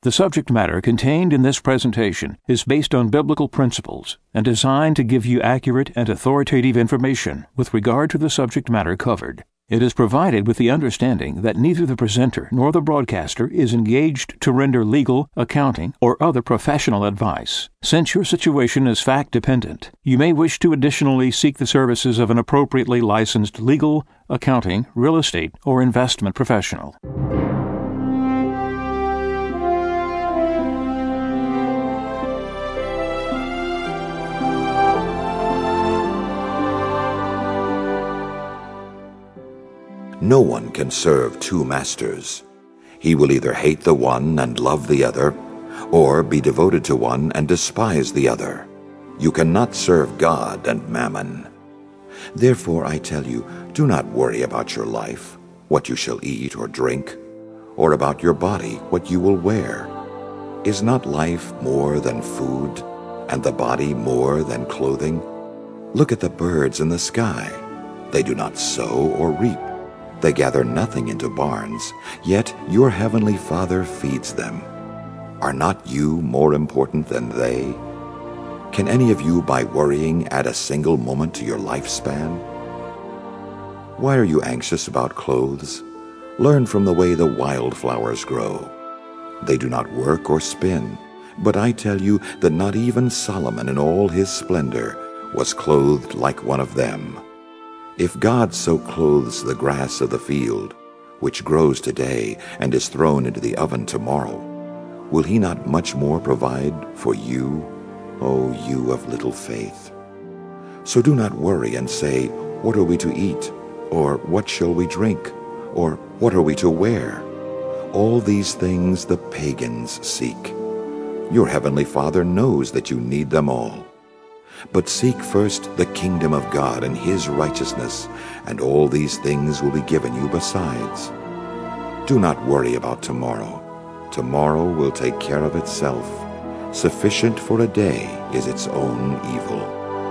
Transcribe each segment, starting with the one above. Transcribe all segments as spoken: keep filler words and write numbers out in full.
The subject matter contained in this presentation is based on biblical principles and designed to give you accurate and authoritative information with regard to the subject matter covered. It is provided with the understanding that neither the presenter nor the broadcaster is engaged to render legal, accounting, or other professional advice. Since your situation is fact-dependent, you may wish to additionally seek the services of an appropriately licensed legal, accounting, real estate, or investment professional. No one can serve two masters. He will either hate the one and love the other, or be devoted to one and despise the other. You cannot serve God and mammon. Therefore, I tell you, do not worry about your life, what you shall eat or drink, or about your body, what you will wear. Is not life more than food, and the body more than clothing? Look at the birds in the sky. They do not sow or reap. They gather nothing into barns, yet your heavenly Father feeds them. Are not you more important than they? Can any of you, by worrying, add a single moment to your lifespan? Why are you anxious about clothes? Learn from the way the wildflowers grow. They do not work or spin, but I tell you that not even Solomon in all his splendor was clothed like one of them. If God so clothes the grass of the field, which grows today and is thrown into the oven tomorrow, will he not much more provide for you, O you of little faith? So do not worry and say, what are we to eat? Or what shall we drink? Or what are we to wear? All these things the pagans seek. Your heavenly Father knows that you need them all. But seek first the kingdom of God and his righteousness, and all these things will be given you besides. Do not worry about tomorrow. Tomorrow will take care of itself. Sufficient for a day is its own evil.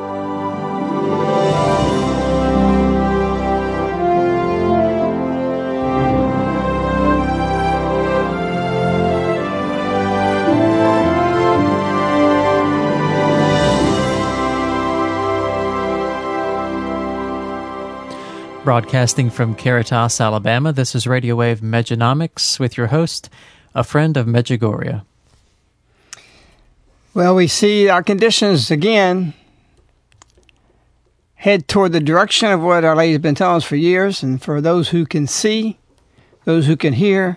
Broadcasting from Caritas, Alabama, this is Radio Wave Mejanomics with your host, a friend of Medjugorje. Well, we see our conditions again head toward the direction of what Our Lady's been telling us for years, and for those who can see, those who can hear,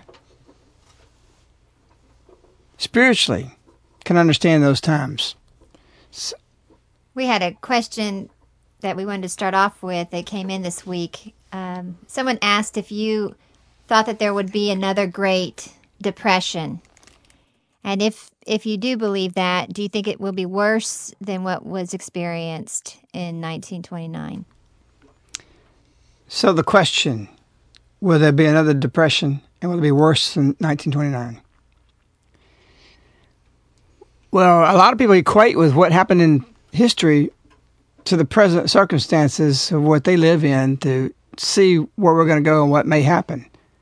spiritually can understand those times. So, we had a question that we wanted to start off with that came in this week. Um, someone asked if you thought that there would be another Great Depression. And if if you do believe that, do you think it will be worse than what was experienced in nineteen twenty-nine? So the question, will there be another depression, and will it be worse than nineteen twenty-nine? Well, a lot of people equate with what happened in history to the present circumstances of what they live in to see where we're going to go and what may happen.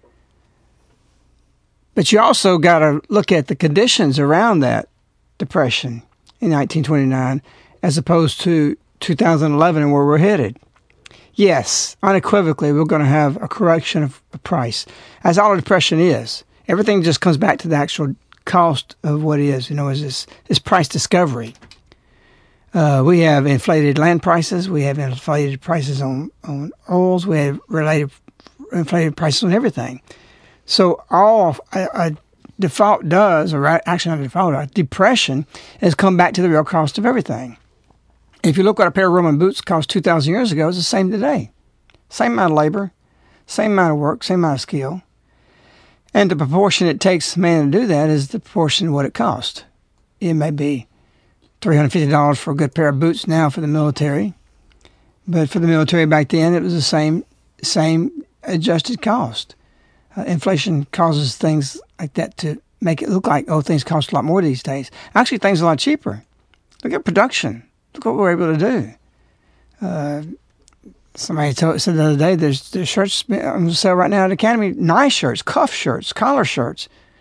But you also got to look at the conditions around that depression in nineteen twenty-nine as opposed to two thousand eleven and where we're headed. Yes, unequivocally, we're going to have a correction of price, as all a depression is. Everything just comes back to the actual cost of what it is, you know, is this, this price discovery. Uh, we have inflated land prices. We have inflated prices on, on oils. We have related inflated prices on everything. So all a, a default does, or actually not a default, a depression, has come back to the real cost of everything. If you look what a pair of Roman boots cost two thousand years ago, it's the same today. Same amount of labor, same amount of work, same amount of skill. And the proportion it takes man to do that is the proportion of what it costs. It may be three hundred fifty dollars for a good pair of boots now for the military. But for the military back then, it was the same same adjusted cost. Uh, inflation causes things like that to make it look like, oh, things cost a lot more these days. Actually, things are a lot cheaper. Look at production. Look what we're able to do. Uh, somebody told, said the other day, there's, there's shirts on sale right now at Academy, nice shirts, cuff shirts, collar shirts,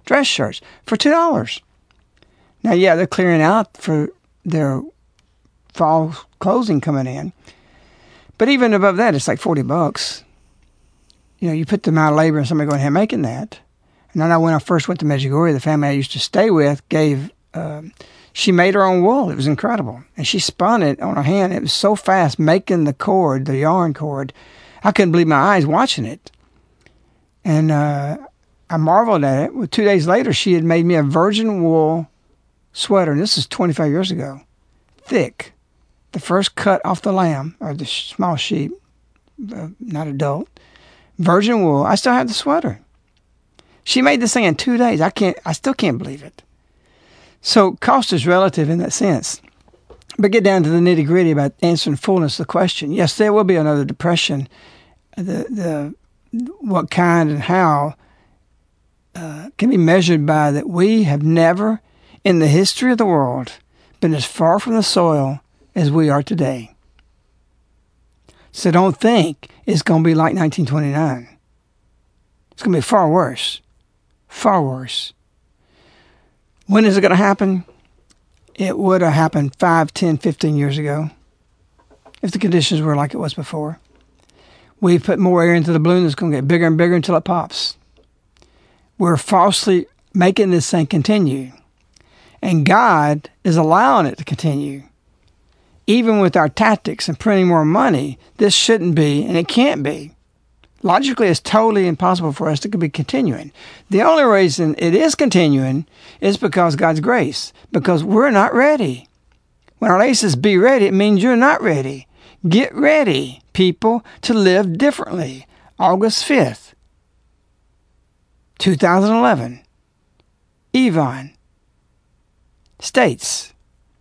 dress shirts for two dollars. Now, yeah, they're clearing out for their fall clothing coming in. But even above that, it's like forty bucks. You know, you put the amount of labor in somebody going ahead and making that. And I know when I first went to Medjugorje, the family I used to stay with gave, um, she made her own wool. It was incredible. And she spun it on her hand. It was so fast making the cord, the yarn cord. I couldn't believe my eyes watching it. And uh, I marveled at it. Well, two days later, she had made me a virgin wool sweater. And this is twenty-five years ago. Thick. The first cut off the lamb, or the small sheep, uh, not adult. Virgin wool. I still have the sweater. She made this thing in two days. I can't. I still can't believe it. So cost is relative in that sense. But get down to the nitty gritty about answering fullness of the question. Yes, there will be another depression. The the what kind and how uh, can be measured by that we have never in the history of the world been as far from the soil as we are today. So don't think it's going to be like nineteen twenty-nine. It's going to be far worse. Far worse. When is it going to happen? It would have happened five, ten, fifteen years ago if the conditions were like it was before. We put more air into the balloon that's going to get bigger and bigger until it pops. We're falsely making this thing continue. And God is allowing it to continue. Even with our tactics and printing more money, this shouldn't be, and it can't be. Logically, it's totally impossible for us to be continuing. The only reason it is continuing is because God's grace, because we're not ready. When our lady says, be ready, it means you're not ready. Get ready, people, to live differently. August fifth, two thousand eleven. Yvonne states,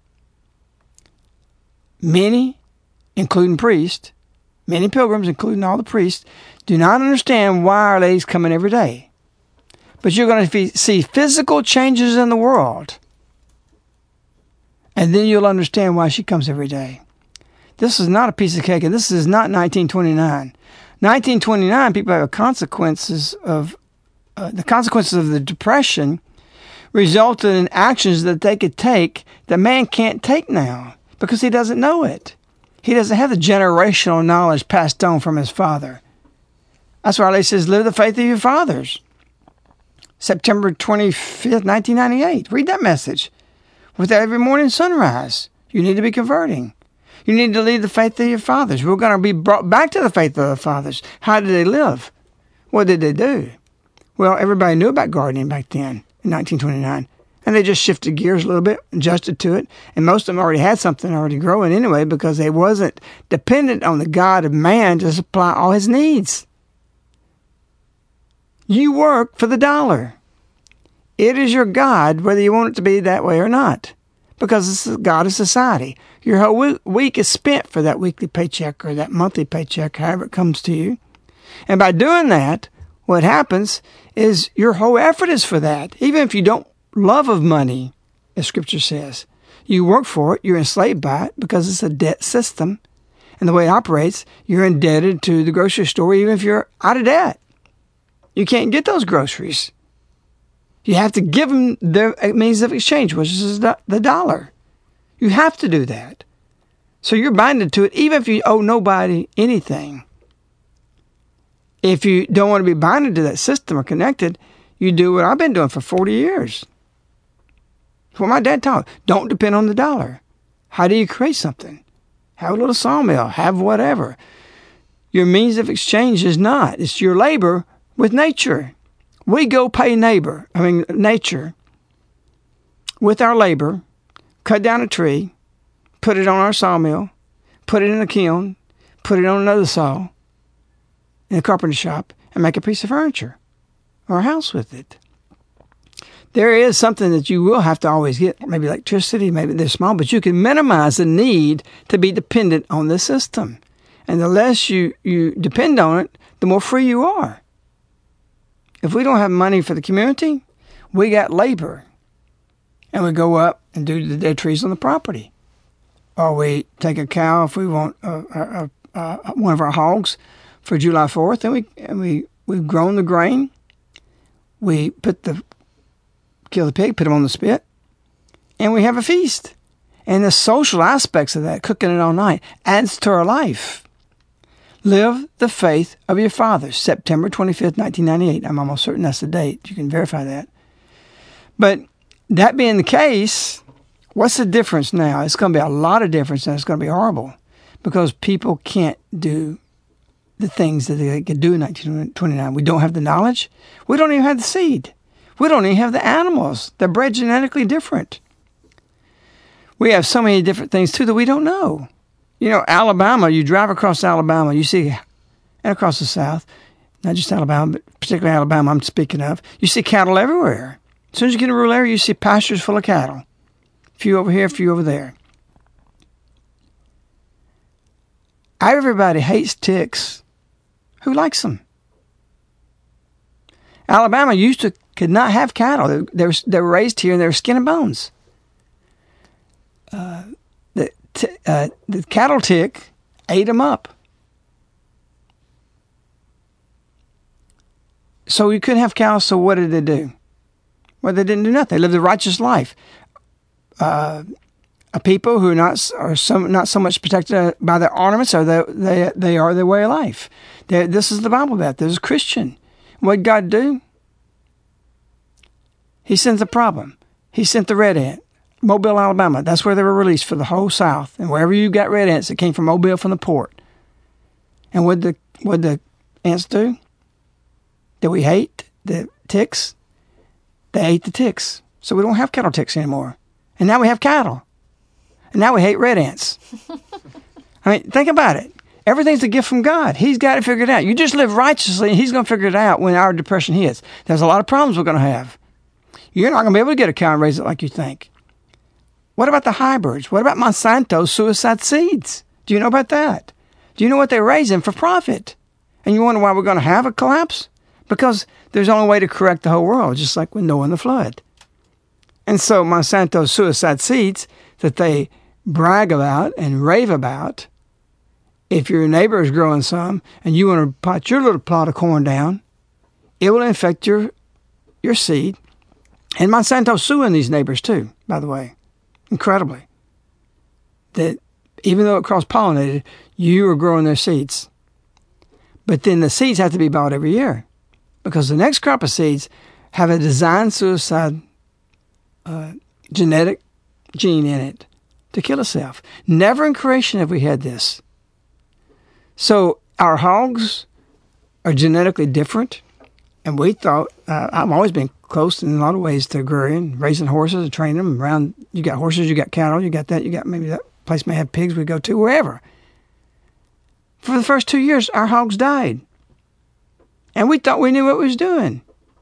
many, including priests, many pilgrims, including all the priests, do not understand why Our Lady's coming every day. But you're going to see physical changes in the world. And then you'll understand why she comes every day. This is not a piece of cake, and this is not nineteen twenty-nine. nineteen twenty-nine, people have consequences of, uh, the consequences of the Depression resulted in actions that they could take that man can't take now because he doesn't know it. He doesn't have the generational knowledge passed on from his father. That's why Our Lady says, live the faith of your fathers. September twenty-fifth, nineteen ninety-eight. Read that message. With every morning sunrise, you need to be converting. You need to lead the faith of your fathers. We're going to be brought back to the faith of the fathers. How did they live? What did they do? Well, everybody knew about gardening back then in nineteen twenty-nine. And they just shifted gears a little bit, adjusted to it. And most of them already had something already growing anyway because they wasn't dependent on the God of man to supply all his needs. You work for the dollar. It is your God, whether you want it to be that way or not, because it's the God of society. Your whole week is spent for that weekly paycheck or that monthly paycheck, however it comes to you. And by doing that, what happens is your whole effort is for that. Even if you don't love of money, as Scripture says, you work for it, you're enslaved by it because it's a debt system. And the way it operates, you're indebted to the grocery store even if you're out of debt. You can't get those groceries. You have to give them their means of exchange, which is the dollar. You have to do that. So you're binded to it, even if you owe nobody anything. If you don't want to be binded to that system or connected, you do what I've been doing for forty years. That's what my dad taught. Don't depend on the dollar. How do you create something? Have a little sawmill. Have whatever. Your means of exchange is not. It's your labor with nature. We go pay neighbor, I mean nature, with our labor, cut down a tree, put it on our sawmill, put it in a kiln, put it on another saw in a carpenter shop, and make a piece of furniture or a house with it. There is something that you will have to always get, maybe electricity, maybe they're small, but you can minimize the need to be dependent on the system. And the less you, you depend on it, the more free you are. If we don't have money for the community, we got labor. And we go up and do the dead trees on the property. Or we take a cow if we want uh, uh, uh, one of our hogs for July fourth, and we and we we've grown the grain. We put the kill the pig, put him on the spit, and we have a feast. And the social aspects of that, cooking it all night, adds to our life. Live the faith of your fathers. September twenty-fifth, nineteen ninety-eight. I'm almost certain that's the date. You can verify that. But that being the case, what's the difference now? It's going to be a lot of difference, and it's going to be horrible because people can't do the things that they could do in nineteen twenty-nine. We don't have the knowledge. We don't even have the seed. We don't even have the animals. They're bred genetically different. We have so many different things, too, that we don't know. You know, Alabama, you drive across Alabama, you see, and across the South, not just Alabama, but particularly Alabama I'm speaking of, you see cattle everywhere. As soon as you get in a rural area, you see pastures full of cattle. A few over here, a few over there. Everybody hates ticks. Who likes them? Alabama used to could not have cattle. They, they, were, they were raised here and they were skin and bones. Uh, the, t- uh, the cattle tick ate them up. So you couldn't have cows, so what did they do? Well, they didn't do nothing. They lived a righteous life. Uh, a people who are not are some not so much protected by their ornaments, or they they they are their way of life. They're, this is the Bible Belt. This is Christian. What did God do? He sent the problem. He sent the red ant. Mobile, Alabama. That's where they were released for the whole South. And wherever you got red ants, it came from Mobile, from the port. And what the what the ants do? That we hate the ticks. They ate the ticks. So we don't have cattle ticks anymore. And now we have cattle. And now we hate red ants. I mean, think about it. Everything's a gift from God. He's got it figured out. You just live righteously, and He's going to figure it out when our depression hits. There's a lot of problems we're going to have. You're not going to be able to get a cow and raise it like you think. What about the hybrids? What about Monsanto's suicide seeds? Do you know about that? Do you know what they're raising for profit? And you wonder why we're going to have a collapse? Because there's only a way to correct the whole world, just like with Noah and the flood. And so Monsanto's suicide seeds that they brag about and rave about, if your neighbor is growing some and you want to pot your little plot of corn down, it will infect your your seed. And Monsanto's suing these neighbors too, by the way, incredibly. That even though it cross-pollinated, you are growing their seeds. But then the seeds have to be bought every year because the next crop of seeds have a designed suicide uh, genetic gene in it to kill itself. Never in creation have we had this. So our hogs are genetically different, and we thought, uh, I've always been close in a lot of ways to agrarian, raising horses and training them around. You got horses, you got cattle, you got that, you got maybe that place may have pigs we go to, wherever. For the first two years, our hogs died. And we thought we knew what we was doing.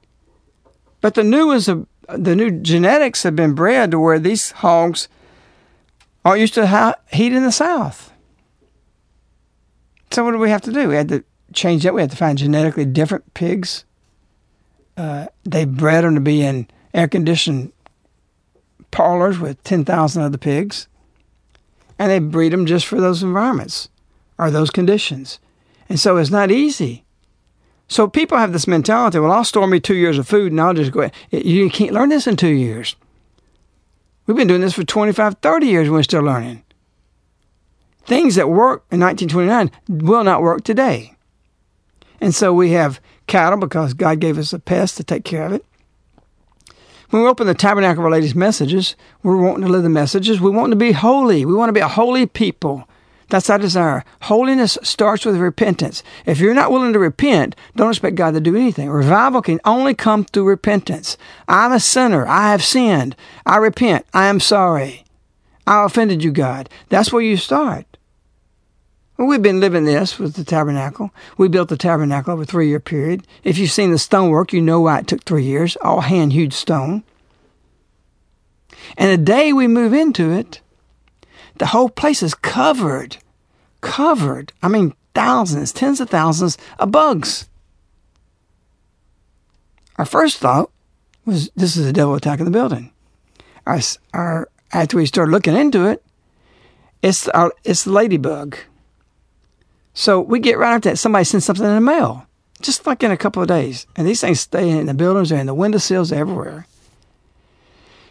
But the new is a, the new genetics have been bred to where these hogs are used to ha- heat in the South. So what do we have to do? We had to change that. We had to find genetically different pigs. Uh, they bred them to be in air-conditioned parlors with ten thousand other pigs. And they breed them just for those environments or those conditions. And so it's not easy. So people have this mentality, well, I'll store me two years of food and I'll just go ahead. You can't learn this in two years. We've been doing this for twenty-five, thirty years and we're still learning. Things that worked in nineteen twenty-nine will not work today. And so we have cattle because God gave us a pest to take care of it. When we open the Tabernacle Related Messages, we're wanting to live the messages. We want to be holy. We want to be a holy people. That's our desire. Holiness starts with repentance. If you're not willing to repent, don't expect God to do anything. Revival can only come through repentance. I'm a sinner. I have sinned. I repent. I am sorry. I offended you, God. That's where you start. Well, we've been living this with the tabernacle. We built the tabernacle over a three-year period. If you've seen the stonework, you know why it took three years. All hand-hewed stone. And the day we move into it, the whole place is covered, covered, I mean thousands, tens of thousands of bugs. Our first thought was, this is the devil attacking the building. Our, our, after we started looking into it, it's, our, it's the ladybug. So we get right after that, somebody sends something in the mail, just like in a couple of days. And these things stay in the buildings, they're in the windowsills, everywhere.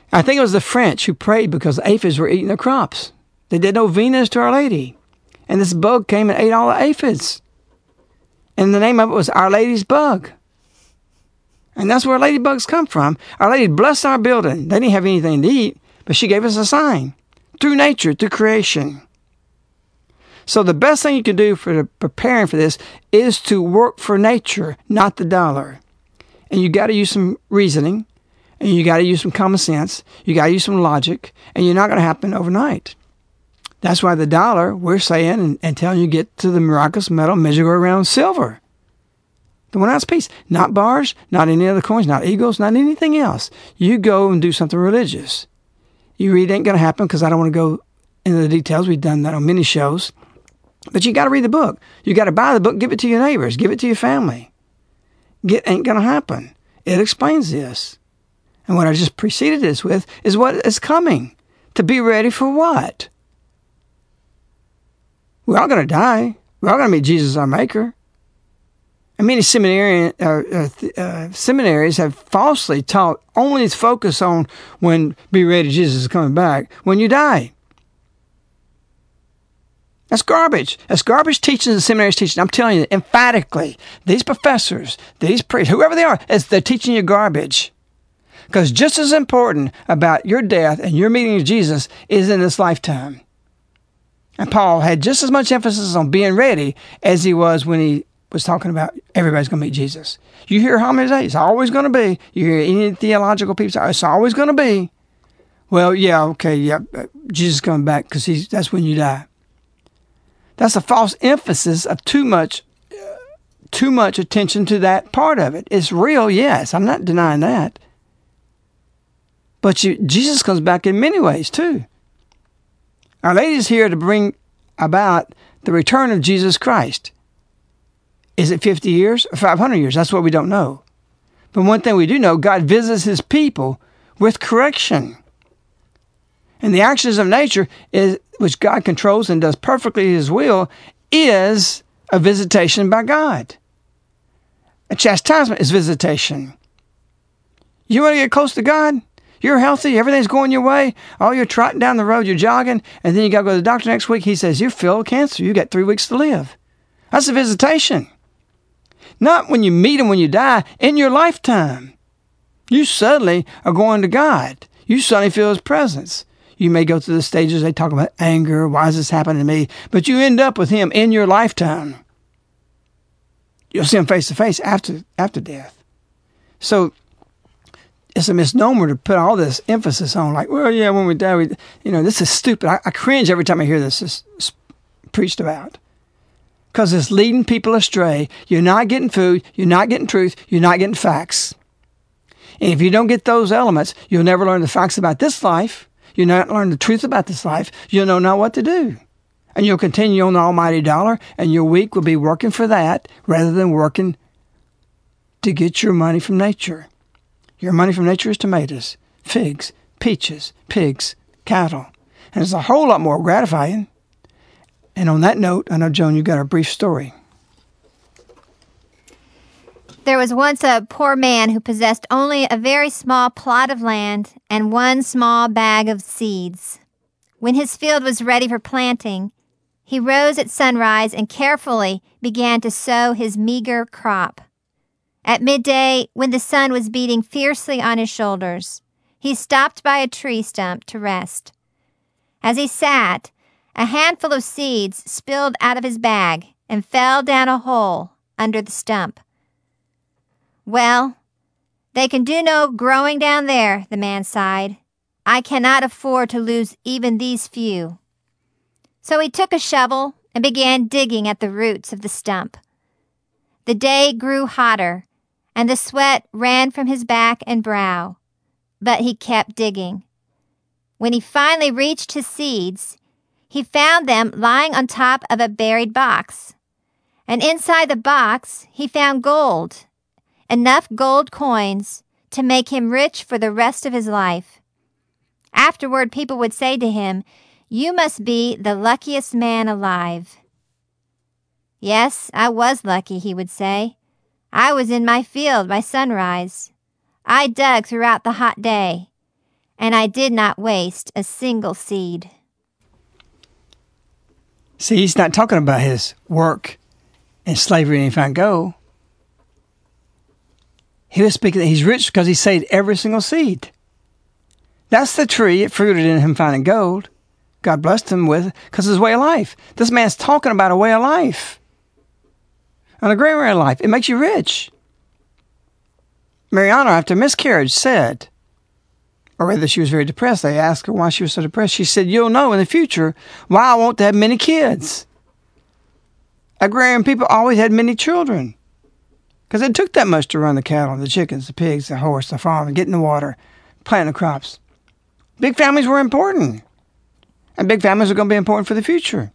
I think it was the French who prayed because the aphids were eating their crops. They did novenas to Our Lady. And this bug came and ate all the aphids. And the name of it was Our Lady's bug. And that's where ladybugs come from. Our Lady blessed our building. They didn't have anything to eat, but she gave us a sign. Through nature, through creation. So the best thing you can do for preparing for this is to work for nature, not the dollar. And you got to use some reasoning. And you got to use some common sense. You got to use some logic. And you're not going to happen overnight. That's why the dollar, we're saying and, and telling you get to the miraculous metal measure around silver. The one ounce piece. Not bars, not any other coins, not eagles, not anything else. You go and do something religious. You read it ain't going to happen because I don't want to go into the details. We've done that on many shows. But you got to read the book. You got to buy the book, give it to your neighbors, give it to your family. It ain't going to happen. It explains this. And what I just preceded this with is what is coming. To be ready for what? We're all going to die. We're all going to meet Jesus, our Maker. And many seminary, uh, uh, uh, seminaries have falsely taught only its focus on when be ready, Jesus is coming back, when you die. That's garbage. That's garbage teaching the seminaries teaching. I'm telling you emphatically, these professors, these priests, whoever they are, is they're teaching you garbage. Because just as important about your death and your meeting with Jesus is in this lifetime. And Paul had just as much emphasis on being ready as he was when he was talking about everybody's going to meet Jesus. You hear how many days? It's always going to be. You hear any theological people say, it's always going to be. Well, yeah, okay, yeah, Jesus is coming back because he's that's when you die. That's a false emphasis of too much, uh, too much attention to that part of it. It's real, yes. I'm not denying that. But you, Jesus comes back in many ways, too. Our Lady is here to bring about the return of Jesus Christ. Is it fifty years or five hundred years? That's what we don't know. But one thing we do know, God visits his people with correction. And the actions of nature, is, which God controls and does perfectly his will, is a visitation by God. A chastisement is visitation. You want to get close to God? You're healthy, everything's going your way. Oh, you're trotting down the road, you're jogging, and then you got to go to the doctor next week. He says, you're filled with cancer. You got three weeks to live. That's a visitation. Not when you meet him when you die, in your lifetime. You suddenly are going to God. You suddenly feel his presence. You may go through the stages, they talk about anger, why is this happening to me? But you end up with him in your lifetime. You'll see him face to face after after death. So it's a misnomer to put all this emphasis on, like, well, yeah, when we die, we, you know, this is stupid. I, I cringe every time I hear this, this, this preached about. Because it's leading people astray. You're not getting food. You're not getting truth. You're not getting facts. And if you don't get those elements, you'll never learn the facts about this life. You'll not learn the truth about this life. You'll know not what to do. And you'll continue on the almighty dollar, and your week will be working for that rather than working to get your money from nature. Your money from nature is tomatoes, figs, peaches, pigs, cattle. And it's a whole lot more gratifying. And on that note, I know, Joan, you got a brief story. There was once a poor man who possessed only a very small plot of land and one small bag of seeds. When his field was ready for planting, he rose at sunrise and carefully began to sow his meager crop. At midday, when the sun was beating fiercely on his shoulders, he stopped by a tree stump to rest. As he sat, a handful of seeds spilled out of his bag and fell down a hole under the stump. Well, they can do no growing down there, the man sighed. I cannot afford to lose even these few. So he took a shovel and began digging at the roots of the stump. The day grew hotter, and the sweat ran from his back and brow, but he kept digging. When he finally reached his seeds, he found them lying on top of a buried box. And inside the box, he found gold, enough gold coins to make him rich for the rest of his life. Afterward, people would say to him, "You must be the luckiest man alive." "Yes, I was lucky," he would say. "I was in my field by sunrise. I dug throughout the hot day, and I did not waste a single seed. See, he's not talking about his work and slavery and find gold. He was speaking that he's rich because he saved every single seed. That's the tree. It fruited in him finding gold. God blessed him with because it's his way of life. This man's talking about a way of life. And a great way of life. It makes you rich. Mariana, after miscarriage, said, or rather she was very depressed. They asked her why she was so depressed. She said, you'll know in the future why I want to have many kids. Agrarian people always had many children because it took that much to run the cattle, the chickens, the pigs, the horse, the farm, and get in the water, plant the crops. Big families were important, and big families are going to be important for the future.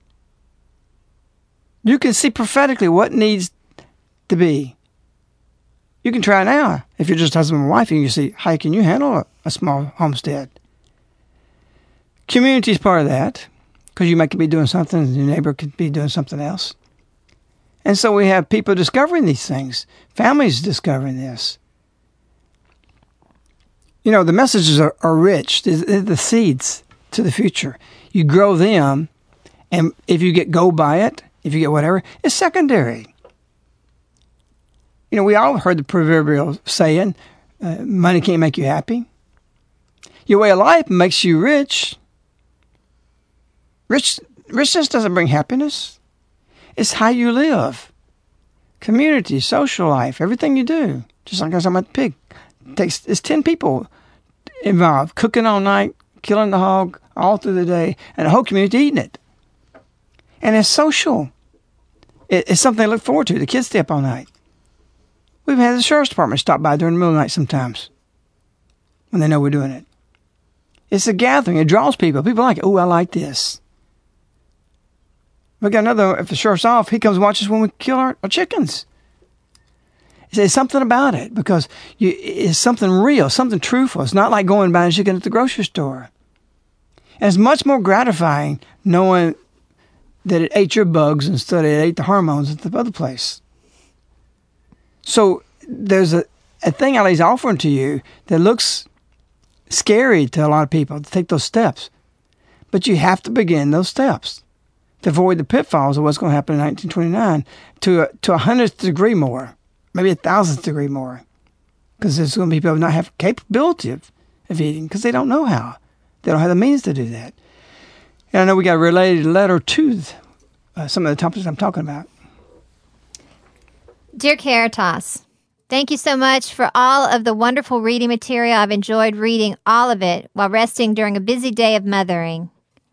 You can see prophetically what needs to be. You can try now. If you're just husband and wife, you can see how can you handle a, a small homestead. Community is part of that because you might be doing something and your neighbor could be doing something else. And so we have people discovering these things, families discovering this. You know, the messages are, are rich. They're the seeds to the future. You grow them, and if you get gold by it, if you get whatever, it's secondary. You know, we all heard the proverbial saying, uh, money can't make you happy. Your way of life makes you rich. Rich, richness doesn't bring happiness. It's how you live. Community, social life, everything you do. Just like I was talking about the pig. It takes, it's ten people involved, cooking all night, killing the hog all through the day, and the whole community eating it. And it's social. It, it's something to look forward to. The kids stay up all night. We've had the sheriff's department stop by during the middle of the night sometimes when they know we're doing it. It's a gathering. It draws people. People like, oh, I like this. We got another, if the sheriff's off, he comes and watches when we kill our, our chickens. It's something about it because you, it's something real, something truthful. It's not like going and buying chicken at the grocery store. And it's much more gratifying knowing that it ate your bugs instead of it ate the hormones at the other place. So there's a, a thing Ali's offering to you that looks scary to a lot of people to take those steps. But you have to begin those steps to avoid the pitfalls of what's going to happen in nineteen twenty-nine to a, to a hundredth degree more, maybe a thousandth degree more. Because there's going to be people who not have capability of, of eating because they don't know how. They don't have the means to do that. And I know we got a related letter to uh, some of the topics I'm talking about. Dear Caritas, thank you so much for all of the wonderful reading material. I've enjoyed reading all of it while resting during a busy day of mothering.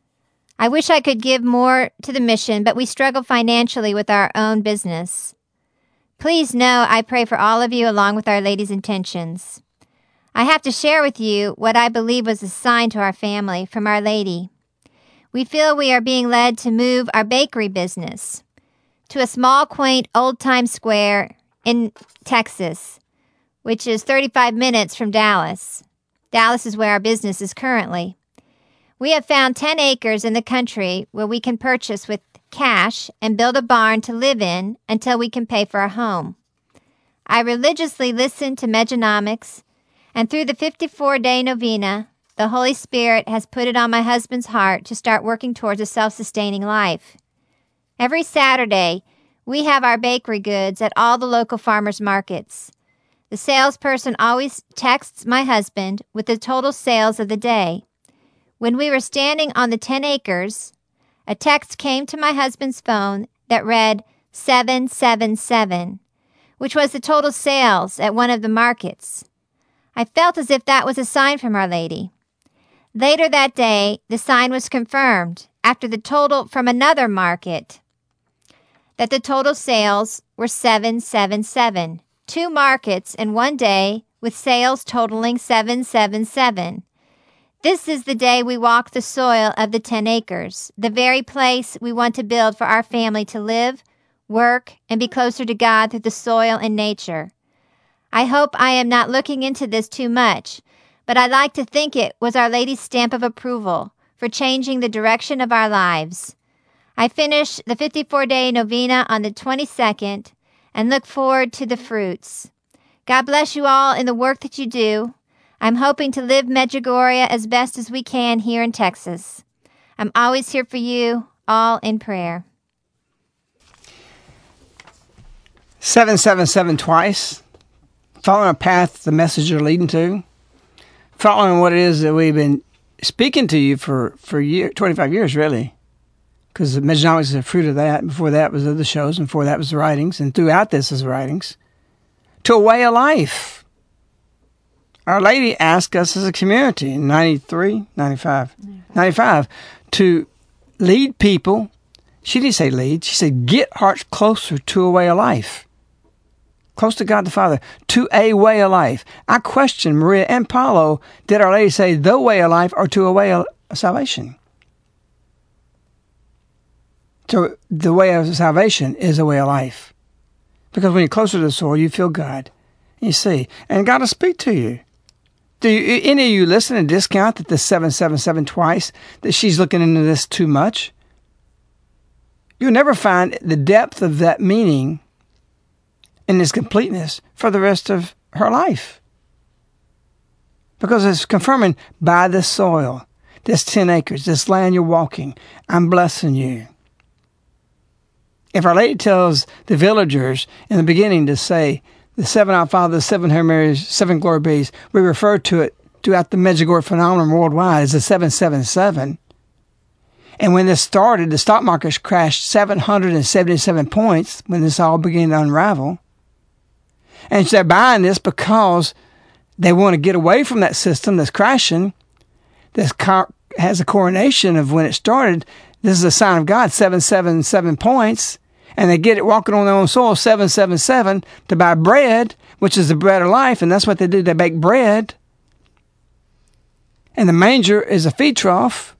I wish I could give more to the mission, but we struggle financially with our own business. Please know I pray for all of you along with Our Lady's intentions. I have to share with you what I believe was a sign to our family from Our Lady. We feel we are being led to move our bakery business to a small, quaint, old-time square in Texas, which is thirty-five minutes from Dallas. Dallas is where our business is currently. We have found ten acres in the country where we can purchase with cash and build a barn to live in until we can pay for our home. I religiously listen to Mejanomics, and through the fifty-four day novena, the Holy Spirit has put it on my husband's heart to start working towards a self-sustaining life. Every Saturday, we have our bakery goods at all the local farmers markets. The salesperson always texts my husband with the total sales of the day. When we were standing on the ten acres, a text came to my husband's phone that read seven seven seven, which was the total sales at one of the markets. I felt as if that was a sign from Our Lady. Later that day, the sign was confirmed after the total from another market that the total sales were seven seven seven. Two markets in one day with sales totaling seven seven seven. This is the day we walk the soil of the ten acres, the very place we want to build for our family to live, work, and be closer to God through the soil and nature. I hope I am not looking into this too much, but I like to think it was Our Lady's stamp of approval for changing the direction of our lives. I finish the fifty-four day novena on the twenty-second and look forward to the fruits. God bless you all in the work that you do. I'm hoping to live Medjugorje as best as we can here in Texas. I'm always here for you, all in prayer. seven seven seven twice. Following a path the message you're leading to. Following what it is that we've been speaking to you for, for year, twenty-five years, really. Because Mejanomics is a fruit of that. Before that was other shows, and before that was the writings, and throughout this is writings. To a way of life. Our Lady asked us as a community in ninety-three, ninety-five, ninety-five to lead people. She didn't say lead. She said get hearts closer to a way of life. Close to God the Father. To a way of life. I question Maria and Paulo, did Our Lady say the way of life or to a way of salvation? So the way of salvation is a way of life. Because when you're closer to the soul, you feel God. You see. And God will speak to you. Do you, any of you listen and discount that the seven seven seven twice, that she's looking into this too much? You'll never find the depth of that meaning in its completeness for the rest of her life. Because it's confirming by this soil, this ten acres, this land you're walking, I'm blessing you. If Our Lady tells the villagers in the beginning to say, the seven Our Fathers, the seven Hail Marys, seven Glory Bees, we refer to it throughout the Medjugorje phenomenon worldwide as the seven seven seven. And when this started, the stock market crashed seven hundred seventy-seven points when this all began to unravel. And they're buying this because they want to get away from that system that's crashing. This car has a coronation of when it started. This is a sign of God, seven seven seven points. And they get it walking on their own soil, seven seven seven, to buy bread, which is the bread of life. And that's what they do. They bake bread. And the manger is a feed trough.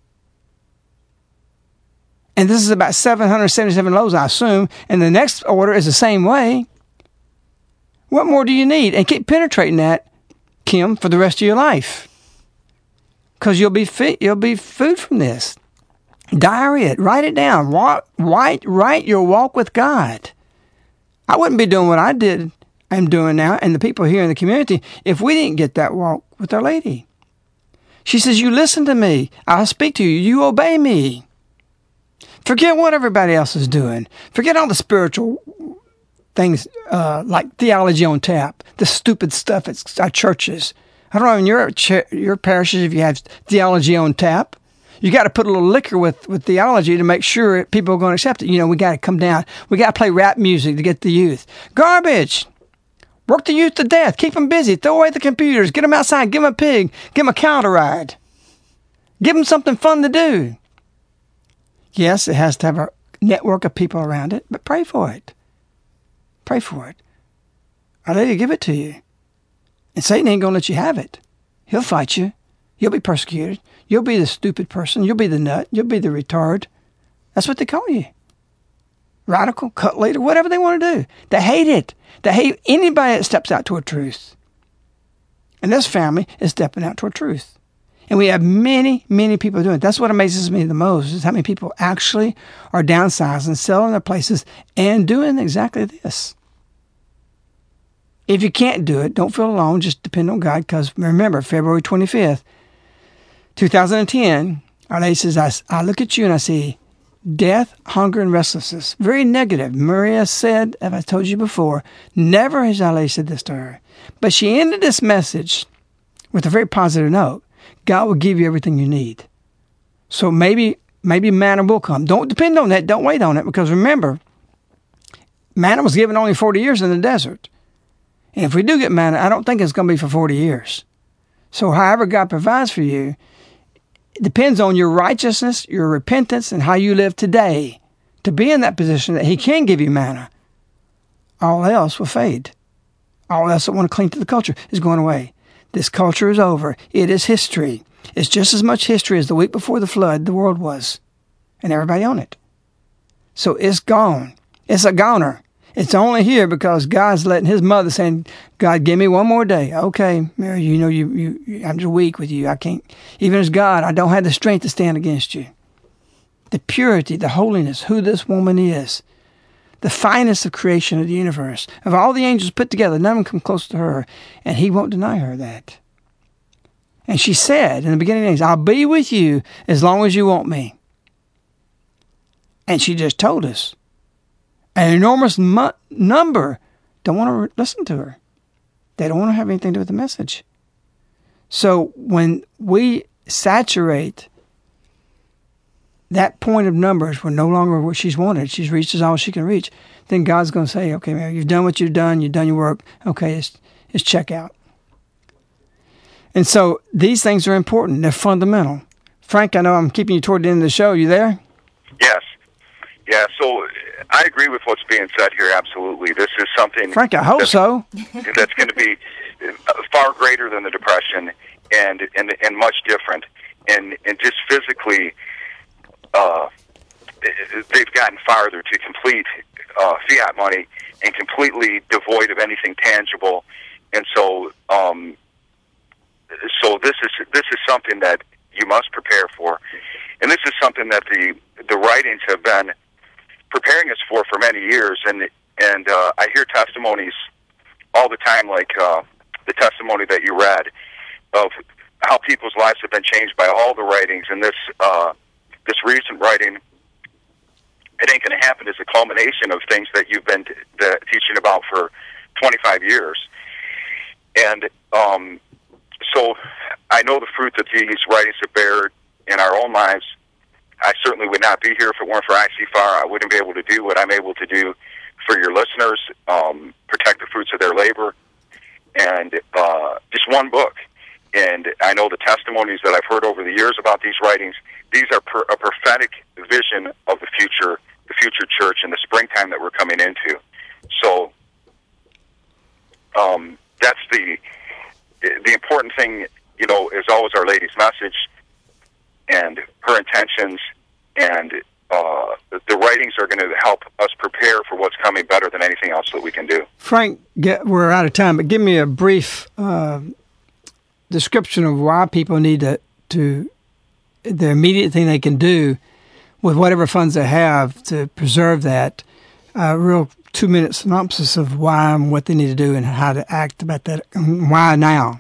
And this is about seven hundred seventy-seven loaves, I assume. And the next order is the same way. What more do you need? And keep penetrating that, Kim, for the rest of your life. Because you'll be fit, you'll be food from this. Diary it. Write it down. Walk, write, write your walk with God. I wouldn't be doing what I did, I'm doing now, and the people here in the community, if we didn't get that walk with Our Lady. She says, you listen to me. I'll speak to you. You obey me. Forget what everybody else is doing. Forget all the spiritual things uh, like theology on tap, the stupid stuff at our churches. I don't know in your, your parishes if you have theology on tap. You got to put a little liquor with, with theology to make sure people are going to accept it. You know, we got to come down. We got to play rap music to get the youth. Garbage. Work the youth to death. Keep them busy. Throw away the computers. Get them outside. Give them a pig. Give them a cow to ride. Give them something fun to do. Yes, it has to have a network of people around it, but pray for it. Pray for it. Our Lady will give it to you. And Satan ain't going to let you have it. He'll fight you. You'll be persecuted. You'll be the stupid person. You'll be the nut. You'll be the retard. That's what they call you. Radical, cut leader, whatever they want to do. They hate it. They hate anybody that steps out toward truth. And this family is stepping out toward truth. And we have many, many people doing it. That's what amazes me the most, is how many people actually are downsizing, selling their places, and doing exactly this. If you can't do it, don't feel alone. Just depend on God, because remember, February twenty-fifth, two thousand ten, Our Lady says, I, I look at you and I see death, hunger, and restlessness. Very negative. Maria said, as I told you before, never has Our Lady said this to her. But she ended this message with a very positive note. God will give you everything you need. So maybe maybe manna will come. Don't depend on that. Don't wait on it. Because remember, manna was given only forty years in the desert. And if we do get manna, I don't think it's going to be for forty years. So however God provides for you, it depends on your righteousness, your repentance, and how you live today to be in that position that He can give you manna. All else will fade. All else that want to cling to the culture is going away. This culture is over. It is history. It's just as much history as the week before the flood the world was. And everybody on it. So it's gone. It's a goner. It's only here because God's letting His mother saying, God, give me one more day. Okay, Mary, you know, you, you, I'm just weak with you. I can't, even as God, I don't have the strength to stand against you. The purity, the holiness, who this woman is. The finest of creation of the universe. Of all the angels put together, none of them come close to her. And He won't deny her that. And she said in the beginning of things, I'll be with you as long as you want me. And she just told us. An enormous mu- number don't want to re- listen to her. They don't want to have anything to do with the message. So when we saturate that point of numbers, we're no longer what she's wanted. She's reached all she can reach. Then God's going to say, okay, Mary, you've done what you've done. You've done your work. Okay, it's, it's check out. And so these things are important. They're fundamental. Frank, I know I'm keeping you toward the end of the show. Are you there? Yes. Yeah, so I agree with what's being said here, absolutely. This is something... Frank, I hope that's, so. That's going to be far greater than the Depression and and, and much different. And, and just physically, uh, they've gotten farther to complete uh, fiat money and completely devoid of anything tangible. And so... Um, So this is this is something that you must prepare for, and this is something that the the writings have been preparing us for for many years. And and uh, I hear testimonies all the time, like uh, the testimony that you read of how people's lives have been changed by all the writings. And this uh, this recent writing, It Ain't Gonna Happen, is a culmination of things that you've been t- the, teaching about for twenty-five years, and um. So I know the fruit that these writings have bared in our own lives. I certainly would not be here if it weren't for I C F A R. I wouldn't be able to do what I'm able to do for your listeners, um, protect the fruits of their labor, and uh, just one book. And I know the testimonies that I've heard over the years about these writings. These are per, a prophetic vision of the future, the future church, and the springtime that we're coming into. So um, that's the... The important thing, you know, is always Our Lady's message and her intentions, and uh, the writings are going to help us prepare for what's coming better than anything else that we can do. Frank, get, we're out of time, but give me a brief uh, description of why people need to, to, the immediate thing they can do with whatever funds they have to preserve that. Uh, real two-minute synopsis of why and what they need to do and how to act about that. Why now?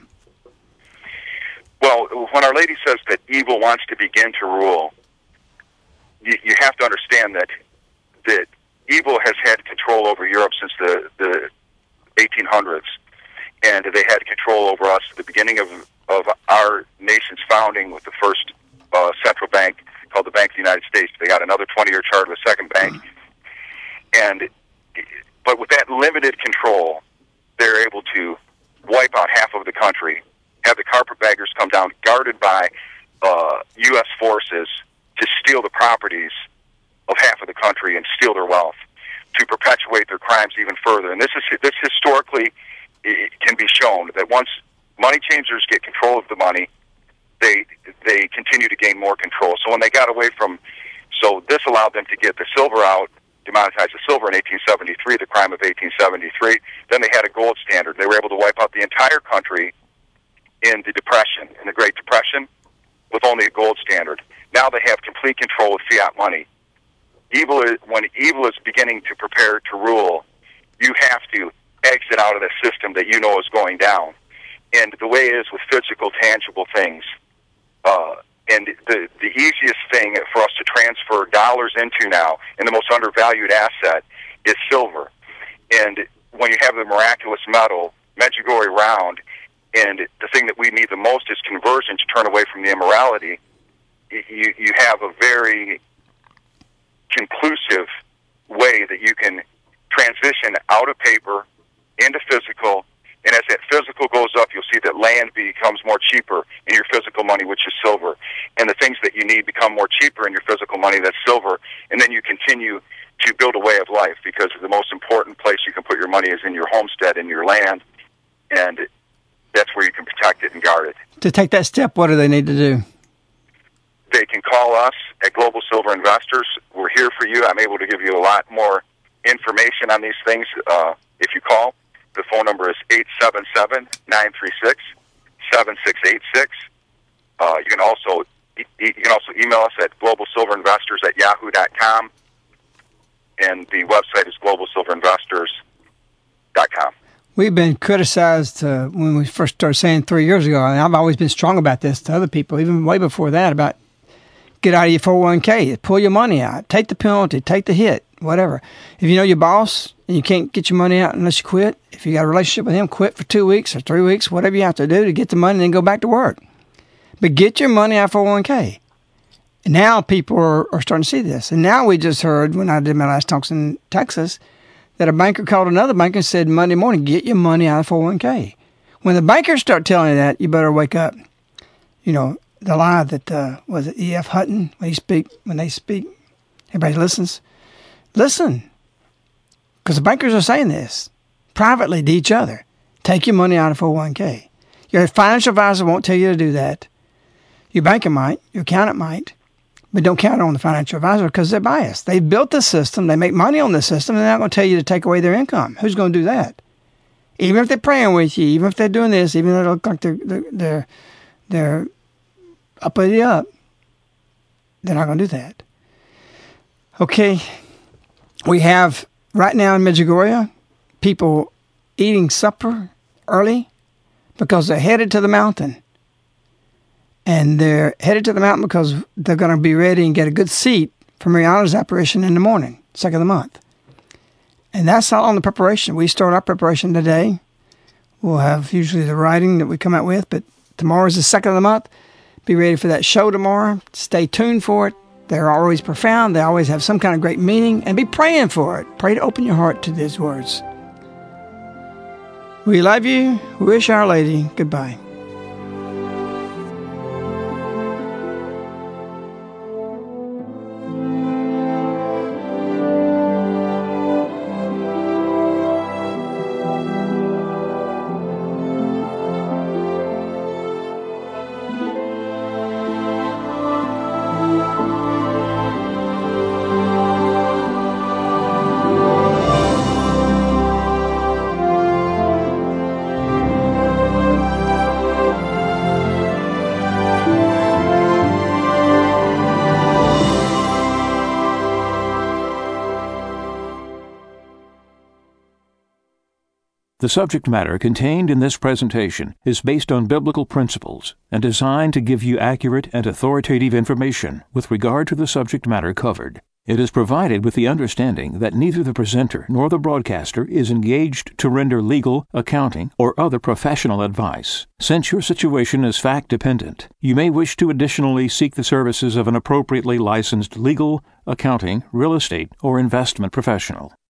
Well, when Our Lady says that evil wants to begin to rule, you, you have to understand that that evil has had control over Europe since the, the eighteen hundreds, and they had control over us at the beginning of, of our nation's founding with the first uh, central bank called the Bank of the United States. They got another twenty-year charter with the second bank. And but with that limited control, they're able to wipe out half of the country, have the carpetbaggers come down, guarded by uh, U S forces, to steal the properties of half of the country and steal their wealth, to perpetuate their crimes even further. And this is this historically it can be shown that once money changers get control of the money, they they continue to gain more control. So when they got away from, so this allowed them to get the silver out, demonetize the silver in eighteen seventy-three, the crime of eighteen seventy-three. Then they had a gold standard. They were able to wipe out the entire country in the Depression, in the Great Depression, with only a gold standard. Now they have complete control of fiat money. Evil is, when evil is beginning to prepare to rule, you have to exit out of the system that you know is going down. And the way it is with physical, tangible things. Uh, and the, the easiest thing for us to transfer dollars into now, and the most undervalued asset, is silver. And when you have the miraculous metal, Medjugorje round, and the thing that we need the most is conversion to turn away from the immorality, you, you have a very conclusive way that you can transition out of paper into physical. And as that physical goes up, you'll see that land becomes more cheaper in your physical money, which is silver. And the things that you need become more cheaper in your physical money, that's silver. And then you continue to build a way of life, because the most important place you can put your money is in your homestead, in your land. And that's where you can protect it and guard it. To take that step, what do they need to do? They can call us at Global Silver Investors. We're here for you. I'm able to give you a lot more information on these things uh, if you call. The phone number is eight seven seven, nine three six, seven six eight six. Uh, you can also e- you can also email us at global silver investors at yahoo dot com, and the website is global silver investors dot com. We've been criticized uh, when we first started saying three years ago, and I've always been strong about this to other people, even way before that, about get out of your four oh one k, pull your money out, take the penalty, take the hit, whatever. If you know your boss and you can't get your money out unless you quit, if you got a relationship with him, quit for two weeks or three weeks, whatever you have to do to get the money and then go back to work. But get your money out of four oh one k. And now people are, are starting to see this. And now we just heard, when I did my last talks in Texas, that a banker called another banker and said Monday morning, get your money out of four oh one k. When the bankers start telling you that, you better wake up. You know, the lie that, uh, was it E F Hutton, when he speak, when they speak, everybody listens. Listen, because the bankers are saying this privately to each other. Take your money out of four oh one k. Your financial advisor won't tell you to do that. Your banker might, your accountant might. But don't count on the financial advisor because they're biased. They've built the system. They make money on the system, and they're not going to tell you to take away their income. Who's going to do that? Even if they're praying with you, even if they're doing this, even though they look like they're, they're, they're, they're uppity up, they're not going to do that. Okay, we have right now in Medjugorje people eating supper early because they're headed to the mountain. And they're headed to the mountain because they're going to be ready and get a good seat for Mariana's apparition in the morning, second of the month. And that's all on the preparation. We start our preparation today. We'll have usually the writing that we come out with, but tomorrow is the second of the month. Be ready for that show tomorrow. Stay tuned for it. They're always profound. They always have some kind of great meaning. And be praying for it. Pray to open your heart to these words. We love you. We wish Our Lady goodbye. The subject matter contained in this presentation is based on biblical principles and designed to give you accurate and authoritative information with regard to the subject matter covered. It is provided with the understanding that neither the presenter nor the broadcaster is engaged to render legal, accounting, or other professional advice. Since your situation is fact-dependent, you may wish to additionally seek the services of an appropriately licensed legal, accounting, real estate, or investment professional.